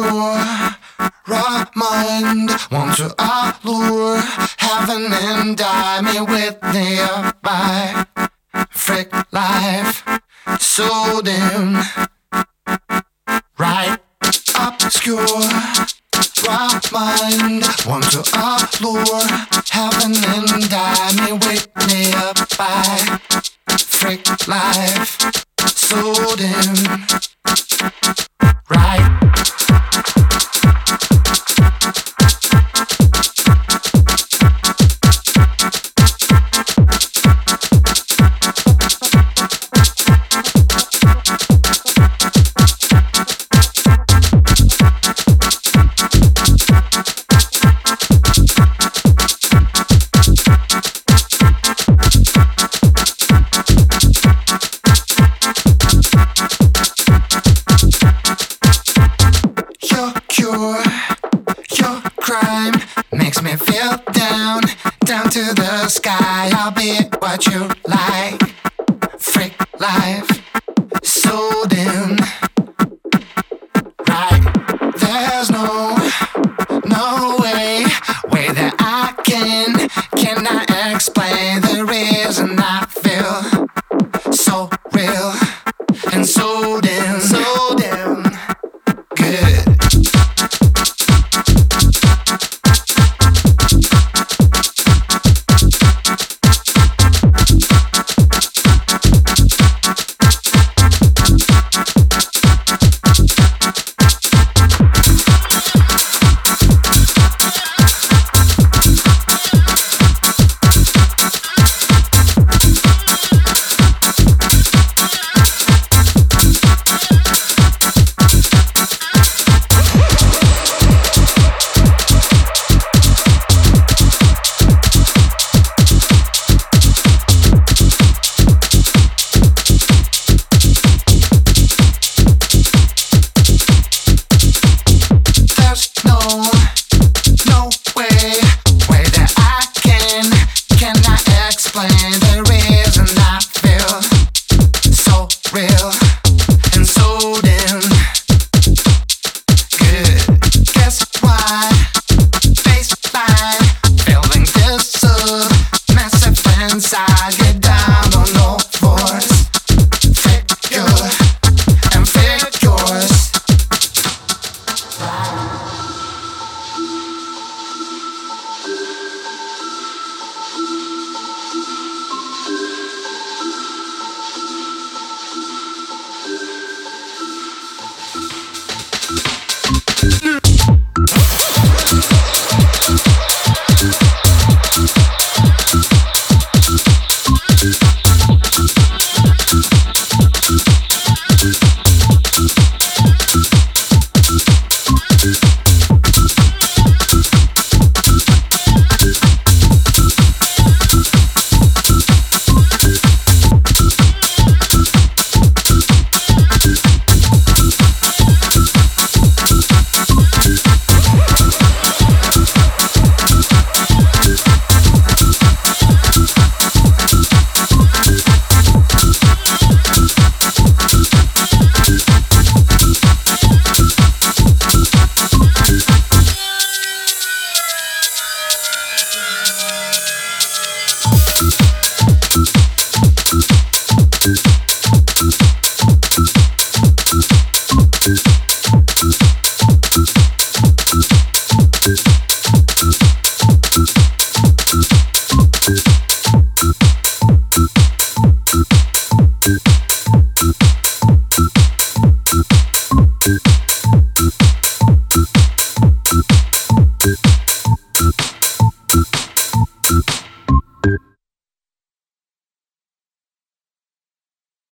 obscure raw mind. Want to allure heaven and dye me with nearby. Frick life, so dim. Right, obscure raw mind. Want to allure heaven and dye me with nearby. Frick life, so dim. Right. Your cure, your crime makes me feel down, down to the sky. I'll be what you like. Frick life, so